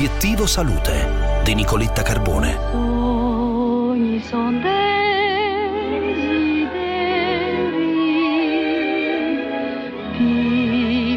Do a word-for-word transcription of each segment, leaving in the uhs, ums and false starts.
Obiettivo Salute di Nicoletta Carbone. Sogni son desideri di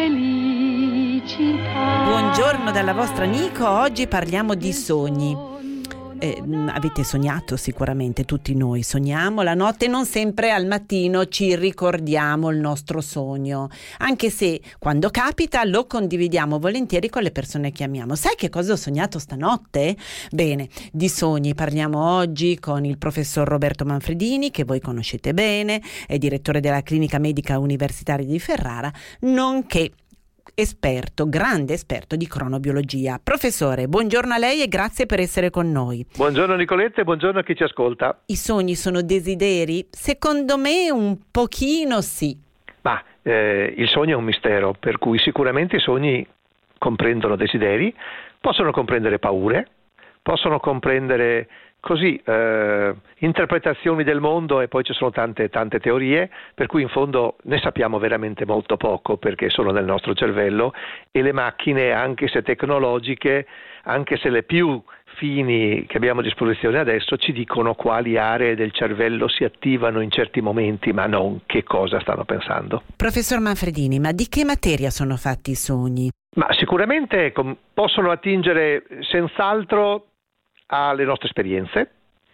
felicità. Buongiorno dalla vostra Nico, oggi parliamo di sogni. Eh, avete sognato sicuramente, tutti noi sogniamo la notte, non sempre al mattino ci ricordiamo il nostro sogno, anche se quando capita lo condividiamo volentieri con le persone che amiamo. Sai che cosa ho sognato stanotte? Bene, di sogni parliamo oggi con il professor Roberto Manfredini, che voi conoscete bene, è direttore della Clinica Medica Universitaria di Ferrara, nonché esperto, grande esperto di cronobiologia. Professore, buongiorno a lei e grazie per essere con noi. Buongiorno Nicoletta e buongiorno a chi ci ascolta. I sogni sono desideri? Secondo me un pochino sì. Ma eh, il sogno è un mistero, per cui sicuramente i sogni comprendono desideri, possono comprendere paure, possono comprendere così eh, interpretazioni del mondo, e poi ci sono tante tante teorie, per cui in fondo ne sappiamo veramente molto poco, perché sono nel nostro cervello, e le macchine, anche se tecnologiche, anche se le più fini che abbiamo a disposizione adesso, ci dicono quali aree del cervello si attivano in certi momenti, ma non che cosa stanno pensando. Professor Manfredini, ma di che materia sono fatti i sogni? Ma sicuramente com- possono attingere senz'altro alle nostre esperienze,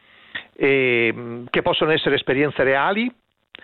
e, che possono essere esperienze reali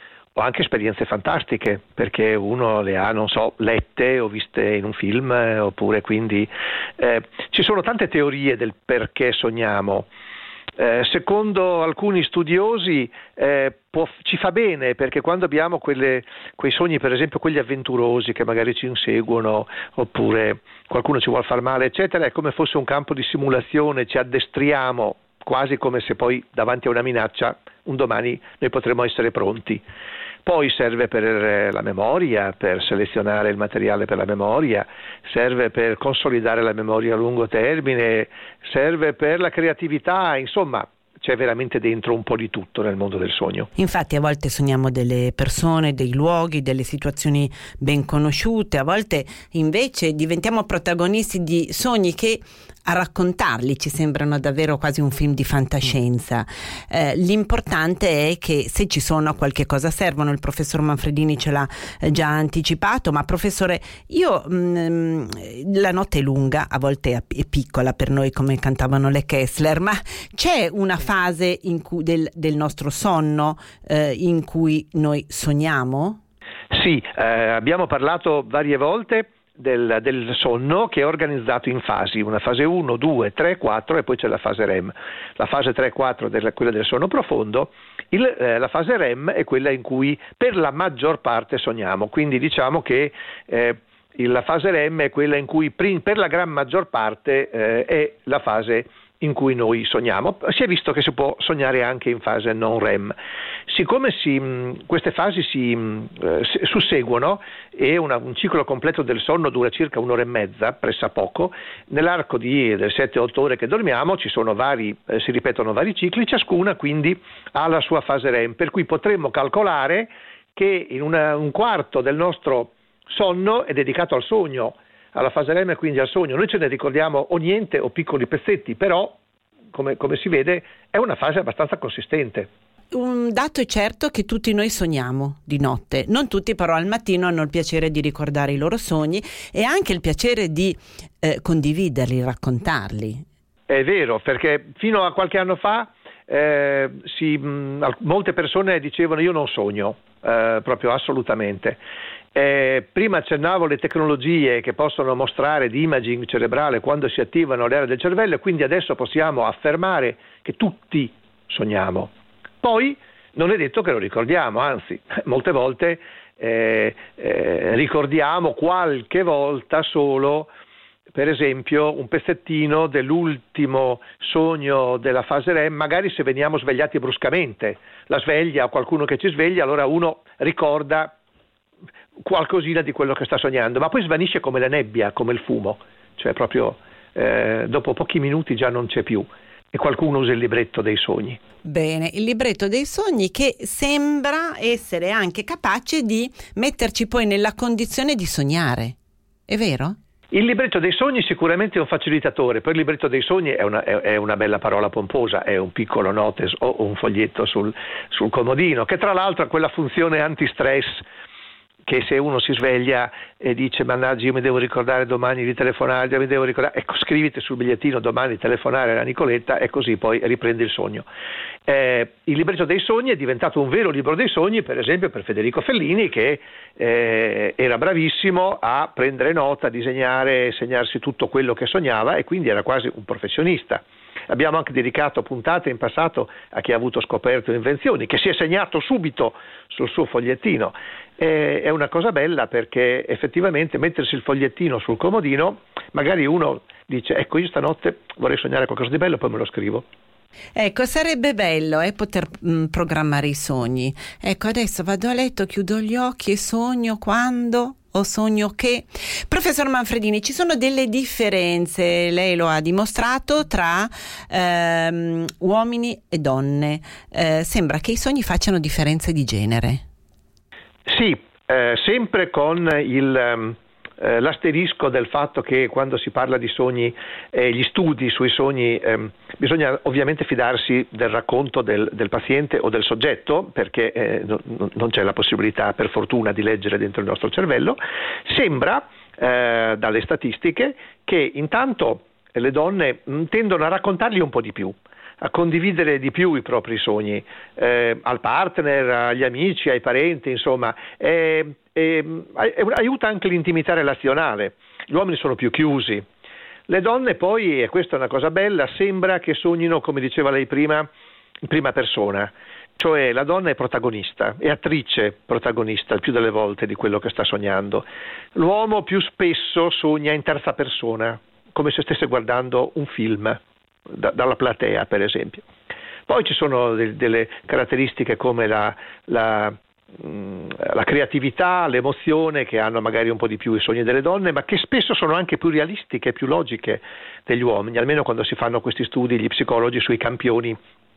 o anche esperienze fantastiche, perché uno le ha, non so, lette o viste in un film, eh, oppure quindi eh, ci sono tante teorie del perché sogniamo. Eh, secondo alcuni studiosi eh, può, ci fa bene, perché quando abbiamo quelle, quei sogni, per esempio quelli avventurosi che magari ci inseguono, oppure qualcuno ci vuole far male, eccetera, è come fosse un campo di simulazione, ci addestriamo quasi come se poi davanti a una minaccia un domani noi potremo essere pronti. Poi serve per la memoria, per selezionare il materiale per la memoria, serve per consolidare la memoria a lungo termine, serve per la creatività, insomma c'è veramente dentro un po' di tutto nel mondo del sogno. Infatti a volte sogniamo delle persone, dei luoghi, delle situazioni ben conosciute, a volte invece diventiamo protagonisti di sogni che a raccontarli ci sembrano davvero quasi un film di fantascienza. Eh, l'importante è che se ci sono qualche cosa servono, il professor Manfredini ce l'ha eh, già anticipato, ma professore, io mh, la notte è lunga, a volte è piccola per noi come cantavano le Kessler, ma c'è una fase in cui, del, del nostro sonno eh, in cui noi sogniamo? Sì, eh, abbiamo parlato varie volte Del, del sonno, che è organizzato in fasi, una fase uno, due, tre, quattro e poi c'è la fase R E M. La fase tre quattro è quella del sonno profondo, il, eh, la fase R E M è quella in cui per la maggior parte sogniamo, quindi diciamo che eh, la fase R E M è quella in cui prim, per la gran maggior parte eh, è la fase in cui noi sogniamo. Si è visto che si può sognare anche in fase non R E M. Siccome si, queste fasi si eh, susseguono e una, un ciclo completo del sonno dura circa un'ora e mezza, pressappoco, nell'arco di delle sette otto ore che dormiamo ci sono vari, eh, si ripetono vari cicli, ciascuna quindi ha la sua fase R E M, per cui potremmo calcolare che in una, un quarto del nostro sonno è dedicato al sogno, alla fase R E M e quindi al sogno. Noi ce ne ricordiamo o niente o piccoli pezzetti, però come, come si vede è una fase abbastanza consistente. Un dato è certo che tutti noi sogniamo di notte, non tutti però al mattino hanno il piacere di ricordare i loro sogni e anche il piacere di eh, condividerli, raccontarli. È vero, perché fino a qualche anno fa eh, si, mh, molte persone dicevano io non sogno, eh, proprio assolutamente. Eh, prima accennavo le tecnologie che possono mostrare di imaging cerebrale quando si attivano le aree del cervello, e quindi adesso possiamo affermare che tutti sogniamo. Poi non è detto che lo ricordiamo, anzi molte volte eh, eh, ricordiamo qualche volta solo, per esempio, un pezzettino dell'ultimo sogno della fase R E M, magari se veniamo svegliati bruscamente, la sveglia o qualcuno che ci sveglia, allora uno ricorda qualcosina di quello che sta sognando, ma poi svanisce come la nebbia, come il fumo, cioè proprio eh, dopo pochi minuti già non c'è più, e qualcuno usa il libretto dei sogni. Bene, il libretto dei sogni che sembra essere anche capace di metterci poi nella condizione di sognare, è vero? Il libretto dei sogni sicuramente è un facilitatore, poi il libretto dei sogni è una, è, è una bella parola pomposa, è un piccolo notes o un foglietto sul, sul comodino, che tra l'altro ha quella funzione antistress che se uno si sveglia e dice mannaggia io mi devo ricordare domani di telefonare, mi devo ricordare, ecco scriviti sul bigliettino domani telefonare alla Nicoletta e così poi riprendi il sogno. Eh, il libretto dei sogni è diventato un vero libro dei sogni, per esempio per Federico Fellini che eh, era bravissimo a prendere nota, a disegnare, segnarsi tutto quello che sognava e quindi era quasi un professionista. Abbiamo anche dedicato puntate in passato a chi ha avuto scoperte o invenzioni, che si è segnato subito sul suo fogliettino. Eh, è una cosa bella perché effettivamente mettersi il fogliettino sul comodino, magari uno dice ecco io stanotte vorrei sognare qualcosa di bello, poi me lo scrivo. Ecco, sarebbe bello eh, poter mh, programmare i sogni. Ecco, adesso vado a letto, chiudo gli occhi e sogno quando o sogno che. Professor Manfredini, ci sono delle differenze, lei lo ha dimostrato, tra ehm, uomini e donne. Eh, sembra che i sogni facciano differenze di genere. Sì, eh, sempre con il... Um... Eh, l'asterisco del fatto che quando si parla di sogni, eh, gli studi sui sogni, ehm, bisogna ovviamente fidarsi del racconto del, del paziente o del soggetto, perché eh, no, non c'è la possibilità per fortuna di leggere dentro il nostro cervello. Sembra eh, dalle statistiche che intanto le donne mh, tendono a raccontarli un po' di più, a condividere di più i propri sogni eh, al partner, agli amici, ai parenti, insomma, eh, eh, aiuta anche l'intimità relazionale. Gli uomini sono più chiusi. Le donne poi, e questa è una cosa bella, sembra che sognino, come diceva lei prima, in prima persona, cioè la donna è protagonista, è attrice protagonista il più delle volte di quello che sta sognando. L'uomo più spesso sogna in terza persona, come se stesse guardando un film. Da, dalla platea per esempio. Poi ci sono de, delle caratteristiche come la, la, mh, la creatività, l'emozione che hanno magari un po' di più i sogni delle donne, ma che spesso sono anche più realistiche, più logiche degli uomini, almeno quando si fanno questi studi gli psicologi sui campioni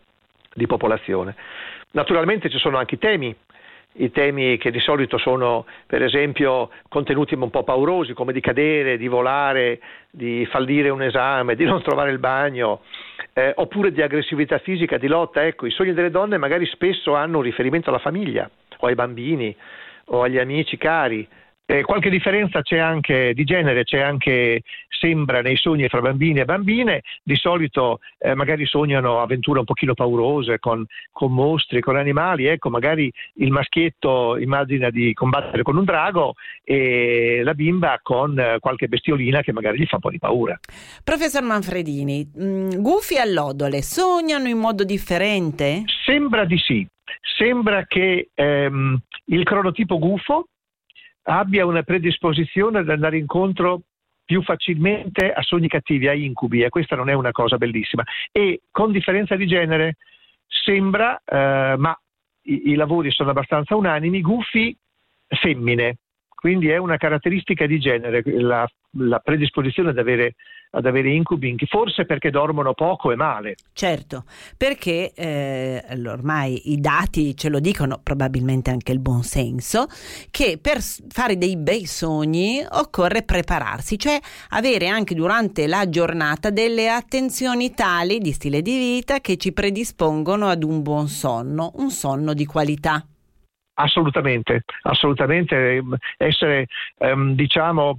di popolazione. Naturalmente ci sono anche i temi, i temi che di solito sono per esempio contenuti un po' paurosi, come di cadere, di volare, di fallire un esame, di non trovare il bagno, eh, oppure di aggressività fisica, di lotta. Ecco, i sogni delle donne magari spesso hanno un riferimento alla famiglia o ai bambini o agli amici cari. Eh, qualche differenza c'è anche di genere, c'è anche, sembra, nei sogni fra bambini e bambine. Di solito eh, magari sognano avventure un pochino paurose con, con mostri, con animali. Ecco, magari il maschietto immagina di combattere con un drago e la bimba con eh, qualche bestiolina che magari gli fa un po' di paura. Professor Manfredini, mh, gufi allodole sognano in modo differente? Sembra di sì. Sembra che ehm, il cronotipo gufo abbia una predisposizione ad andare incontro più facilmente a sogni cattivi, a incubi, e questa non è una cosa bellissima. E con differenza di genere sembra, eh, ma i, i lavori sono abbastanza unanimi, gufi femmine, quindi è una caratteristica di genere la, la predisposizione ad avere, ad avere incubi, forse perché dormono poco e male. Certo, perché eh, ormai i dati ce lo dicono, probabilmente anche il buon senso, che per fare dei bei sogni occorre prepararsi, cioè avere anche durante la giornata delle attenzioni tali di stile di vita che ci predispongono ad un buon sonno, un sonno di qualità. Assolutamente, assolutamente. Essere, ehm, diciamo,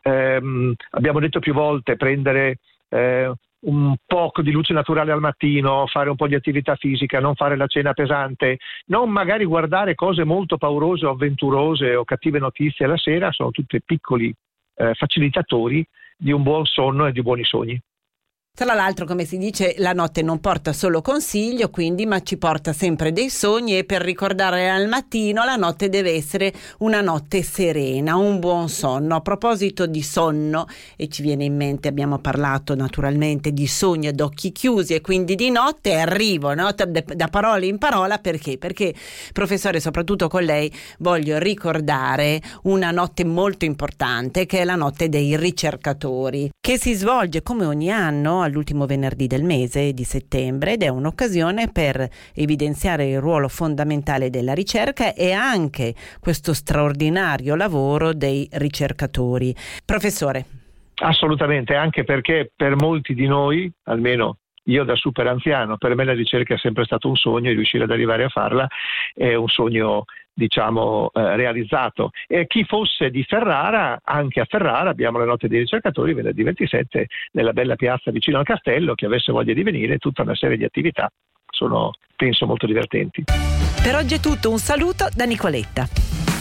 ehm, abbiamo detto più volte, prendere eh, un poco di luce naturale al mattino, fare un po' di attività fisica, non fare la cena pesante, non magari guardare cose molto paurose o avventurose o cattive notizie la sera, sono tutti piccoli eh, facilitatori di un buon sonno e di buoni sogni. Tra l'altro, come si dice, la notte non porta solo consiglio, quindi, ma ci porta sempre dei sogni, e per ricordare al mattino la notte deve essere una notte serena, un buon sonno. A proposito di sonno, e ci viene in mente, abbiamo parlato naturalmente di sogni ad occhi chiusi e quindi di notte, arrivo no? da parola in parola, perché? Perché, professore, soprattutto con lei voglio ricordare una notte molto importante, che è la notte dei ricercatori, che si svolge come ogni anno all'ultimo venerdì del mese di settembre, ed è un'occasione per evidenziare il ruolo fondamentale della ricerca e anche questo straordinario lavoro dei ricercatori. Professore. Assolutamente, anche perché per molti di noi, almeno io da super anziano, per me la ricerca è sempre stato un sogno, e riuscire ad arrivare a farla è un sogno, diciamo, eh, realizzato. E chi fosse di Ferrara, anche a Ferrara abbiamo la notte dei ricercatori venerdì ventisette nella bella piazza vicino al castello. Chi avesse voglia di venire, tutta una serie di attività, sono penso molto divertenti. Per oggi è tutto, un saluto da Nicoletta.